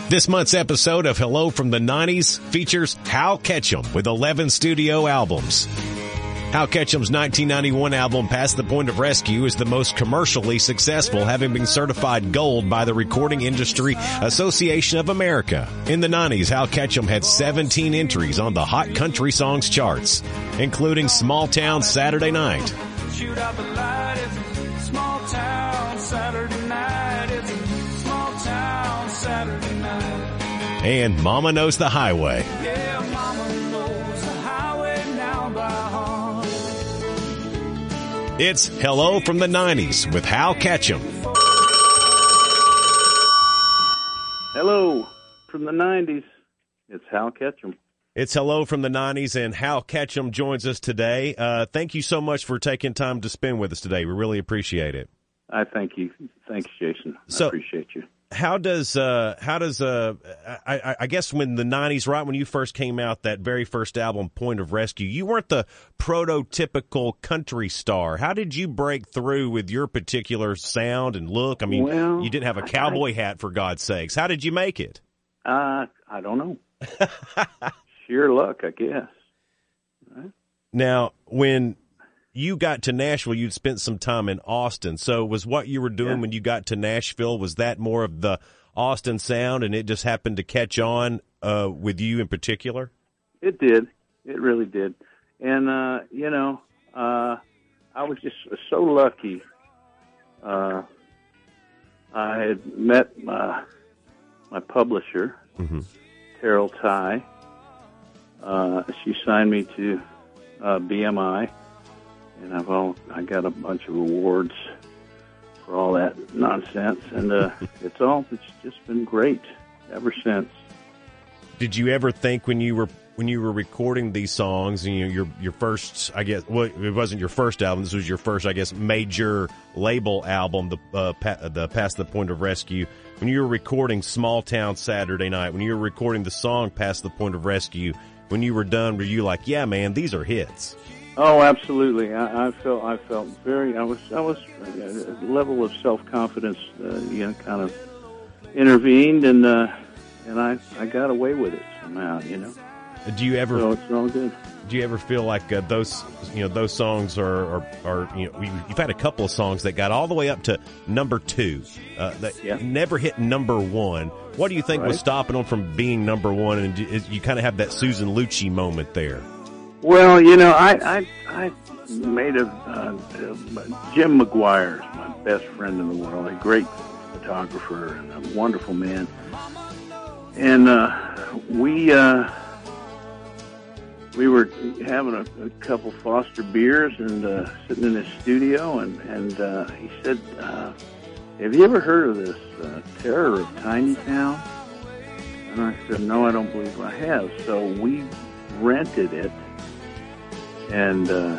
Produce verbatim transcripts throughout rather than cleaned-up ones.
This month's episode of Hello from the nineties features Hal Ketchum with eleven studio albums. Hal Ketchum's nineteen ninety-one album, Past the Point of Rescue, is the most commercially successful, having been certified gold by the Recording Industry Association of America. In the nineties, Hal Ketchum had seventeen entries on the Hot Country Songs charts, including Small Town Saturday Night. Shoot out the light, it's a small town Saturday night, it's a small town Saturday night. And Mama Knows the Highway. Yeah, Mama knows the highway now by heart. It's Hello from the nineties with Hal Ketchum. Hello from the nineties. It's Hal Ketchum. It's Hello from the nineties, and Hal Ketchum joins us today. Uh, thank you so much for taking time to spend with us today. We really appreciate it. I thank you. Thanks, Jason. I so, appreciate you. How does, uh, how does, uh, I, I guess when the nineties, right when you first came out, that very first album, Point of Rescue, you weren't the prototypical country star. How did you break through with your particular sound and look? I mean, well, you didn't have a cowboy I, hat, for God's sakes. How did you make it? Uh, I don't know. Sheer luck, I guess. Right? Now, when you got to Nashville, you'd spent some time in Austin. So was what you were doing yeah. when you got to Nashville, was that more of the Austin sound, and it just happened to catch on uh, with you in particular? It did. It really did. And, uh, you know, uh, I was just so lucky. Uh, I had met my, my publisher, mm-hmm. Terrell Ty. Uh, she signed me to uh, B M I, and I've all I got a bunch of awards for all that nonsense, and uh, it's all it's just been great ever since. Did you ever think when you were when you were recording these songs, and you know, your your first, I guess, well, it wasn't your first album. This was your first, I guess, major label album, the uh, pa- the Past the Point of Rescue. When you were recording Small Town Saturday Night, when you were recording the song Past the Point of Rescue, when you were done, were you like, yeah, man, these are hits? Oh, absolutely. I, I felt I felt very. I was I was a level of self confidence, uh, you know, kind of intervened, and uh, and I I got away with it somehow, you know. Do you ever? So it's all good. Do you ever feel like uh, those, you know, those songs are, are, are you know, you've had a couple of songs that got all the way up to number two, uh, that yeah. never hit number one. What do you think right. was stopping them from being number one? And you kind of have that Susan Lucci moment there. Well, you know, I I, I made a uh, Jim McGuire is my best friend in the world, a great photographer and a wonderful man, and uh, we. Uh, We were having a, a couple Foster beers and uh, sitting in his studio, and, and uh, he said, uh, have you ever heard of this uh, Terror of Tiny Town? And I said, no, I don't believe I have. So we rented it and uh,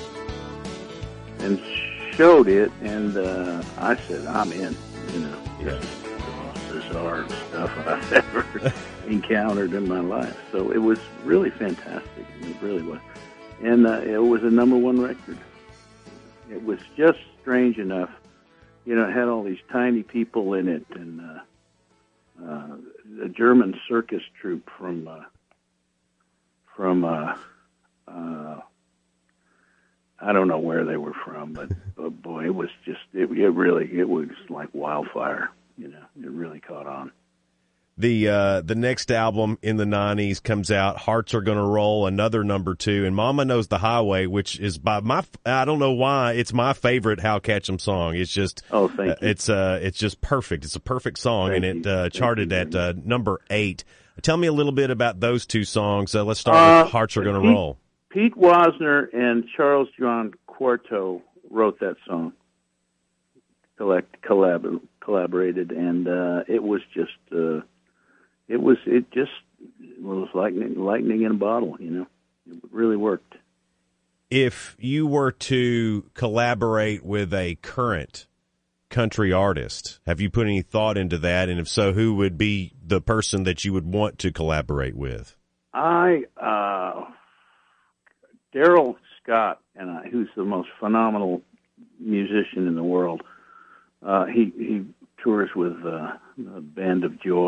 and showed it, and uh, I said, I'm in, you know. This is the most bizarre stuff I've ever encountered in my life. So it was really fantastic. It really was. And uh, it was a number one record. It was just strange enough. You know, it had all these tiny people in it, and uh, uh, a German circus troupe from, uh, from uh, uh, I don't know where they were from, but, but boy, it was just, it, it really, it was like wildfire. You know, it really caught on. The uh, the next album in the nineties comes out, Hearts Are Gonna Roll, another number two, and Mama Knows the Highway, which is by my, I don't know why, it's my favorite Hal Ketchum song. It's just, oh, thank uh, you. It's uh, it's just perfect. It's a perfect song, thank and it you. uh, charted you, at uh, number eight. Tell me a little bit about those two songs. Uh, let's start uh, with Hearts Are Gonna Pete, Roll. Pete Wasner and Charles John Quarto wrote that song, collect, collab, collaborated, and uh, it was just... Uh, It was, it just was lightning, lightning in a bottle, you know. It really worked. If you were to collaborate with a current country artist, have you put any thought into that? And if so, who would be the person that you would want to collaborate with? I, uh, Daryl Scott, and I, who's the most phenomenal musician in the world, uh, he, he tours with uh, the Band of Joy.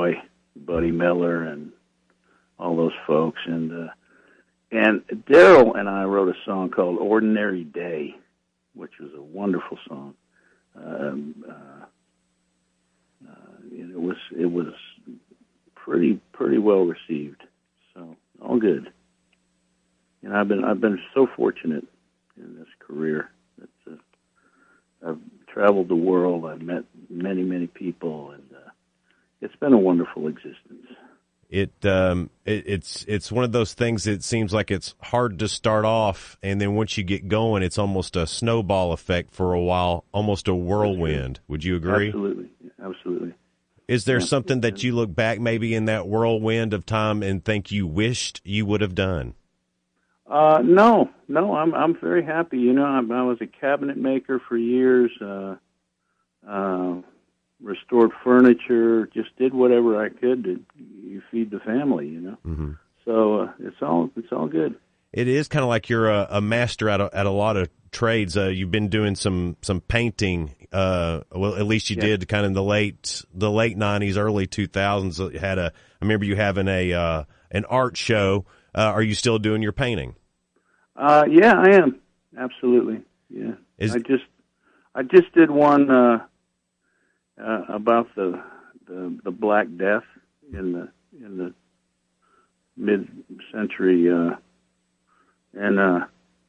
Buddy Miller and all those folks. And uh, and Daryl and I wrote a song called Ordinary Day, which was a wonderful song. Um, uh, uh, it was it was pretty pretty well received. So all good. And I've been I've been so fortunate in this career. That, uh, I've traveled the world. I've met many many people, and uh, it's been a wonderful existence. It um it, it's it's one of those things that seems like it's hard to start off, and then once you get going, it's almost a snowball effect for a while, almost a whirlwind. Would you agree? Absolutely, absolutely. Is there Yeah. something that you look back maybe in that whirlwind of time and think you wished you would have done? Uh, no, no, I'm I'm very happy. You know, I, I was a cabinet maker for years. Uh, uh, restored furniture, just did whatever I could to you feed the family. You know, Mm-hmm. so uh, it's all it's all good. It is kind of like you're a, a master at a, at a lot of trades. Uh, you've been doing some some painting. Uh, well, at least you Yeah. did kind of in the late the late nineties, early two thousands. You had a. I remember you having a uh, an art show. Uh, are you still doing your painting? Uh, yeah, I am absolutely. Yeah, Is- I just I just did one uh, uh, about the, the the Black Death in the in the mid century, uh, and uh,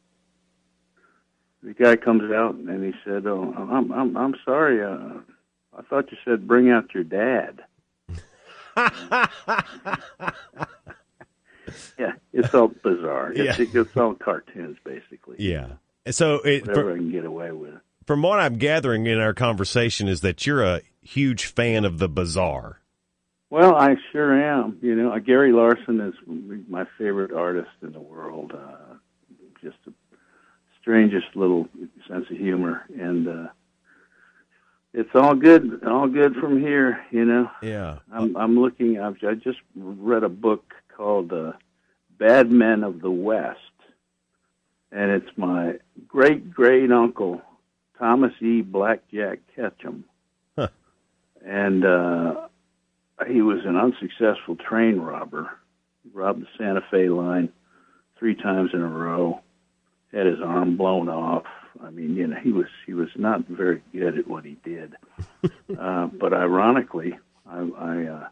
the guy comes out and he said, "Oh, I'm I'm I'm sorry. Uh, I thought you said bring out your dad." Yeah, it's all bizarre. It's, Yeah. it's all cartoons, basically. Yeah. So it, Whatever for, I can get away with. from what I'm gathering in our conversation is that you're a huge fan of the bizarre. Well, I sure am. You know, uh, Gary Larson is my favorite artist in the world. Uh, just the strangest little sense of humor, and uh, it's all good. All good from here. You know, Yeah. I'm, I'm looking. I've, I just read a book called uh, "Bad Men of the West," and it's my great great uncle Thomas E. Blackjack Ketchum, Huh. and. Uh, He was an unsuccessful train robber. He robbed the Santa Fe line three times in a row. Had his arm blown off. I mean, you know, he was he was not very good at what he did. uh, but ironically, I I, uh,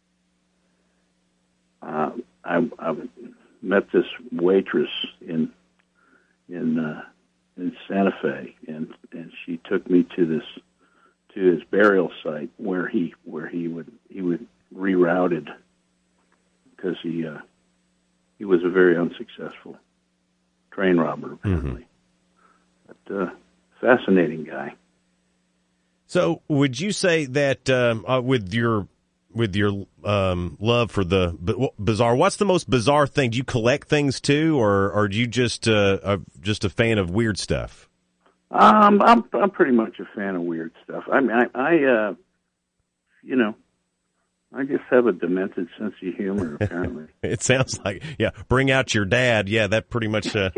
uh, I I met this waitress in in uh, in Santa Fe, and and she took me to this. to his burial site where he where he would he would rerouted because he uh, he was a very unsuccessful train robber apparently. Mm-hmm. But uh, fascinating guy. So would you say that um, uh, with your with your um, love for the b- bizarre, what's the most bizarre thing? Do you collect things too, or or do you just uh, are just a fan of weird stuff? Um, I'm I'm pretty much a fan of weird stuff. I mean, I, I uh, you know, I just have a demented sense of humor. Apparently, It sounds like, yeah. Bring out your dad. Yeah, that pretty much. Uh,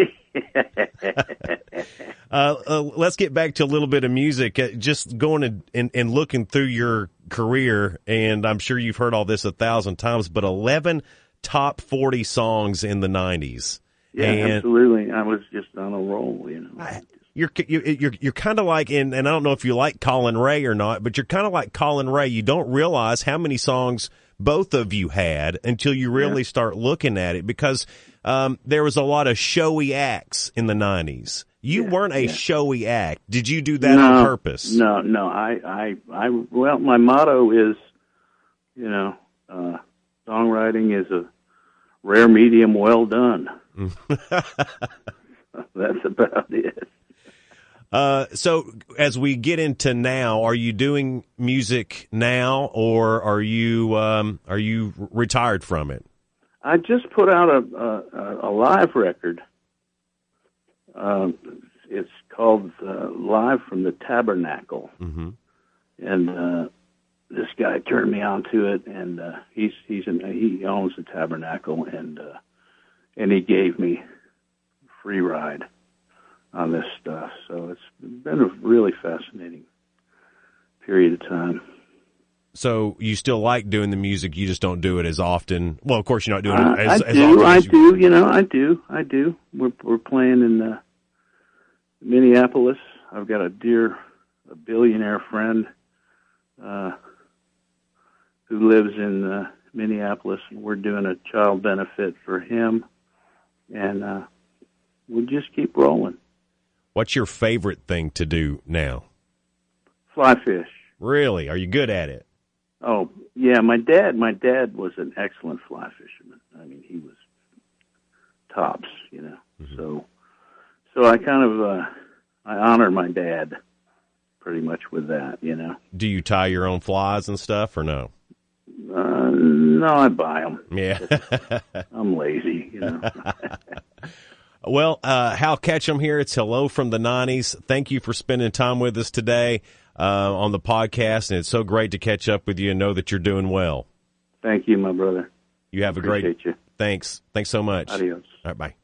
uh, uh, let's get back to a little bit of music. Uh, just going and, and and looking through your career, and I'm sure you've heard all this a thousand times, but eleven top forty songs in the nineties. Yeah, and absolutely. I was just on a roll, you know. I, You're you're you're kind of like, and and I don't know if you like Colin Ray or not, but you're kind of like Colin Ray. You don't realize how many songs both of you had until you really yeah. start looking at it, because um, there was a lot of showy acts in the nineties. You yeah, weren't a yeah. showy act. Did you do that no, on purpose? No, no. I, I, I. Well, my motto is, you know, uh, songwriting is a rare medium well done. That's about it. Uh, so as we get into now, are you doing music now, or are you um, are you retired from it? I just put out a a, a live record. Um, it's called uh, "Live from the Tabernacle," mm-hmm. and uh, this guy turned me on to it, and uh, he's he's in, he owns the Tabernacle, and uh, and he gave me a free ride on this stuff. So it's been a really fascinating period of time. So you still like doing the music, you just don't do it as often. Well, of course, you're not doing Uh, it as, I as do, often I as you do, you know, I do, I do. We're we're playing in uh, Minneapolis. I've got a dear, a billionaire friend uh, who lives in uh, Minneapolis, and we're doing a child benefit for him, and uh, we'll just keep rolling. What's your favorite thing to do now? Fly fish. Really? Are you good at it? Oh, yeah, my dad, my dad was an excellent fly fisherman. I mean, he was tops, you know. Mm-hmm. So, so I kind of, uh, I honor my dad pretty much with that, you know. Do you tie your own flies and stuff or no? Uh, no, I buy them. Yeah. I'm lazy, you know. Well, uh, Hal Ketchum here. It's Hello from the nineties. Thank you for spending time with us today uh, on the podcast, and it's so great to catch up with you and know that you're doing well. Thank you, my brother. You have a Appreciate great. You. Thanks. Thanks so much. Adios. All right, bye.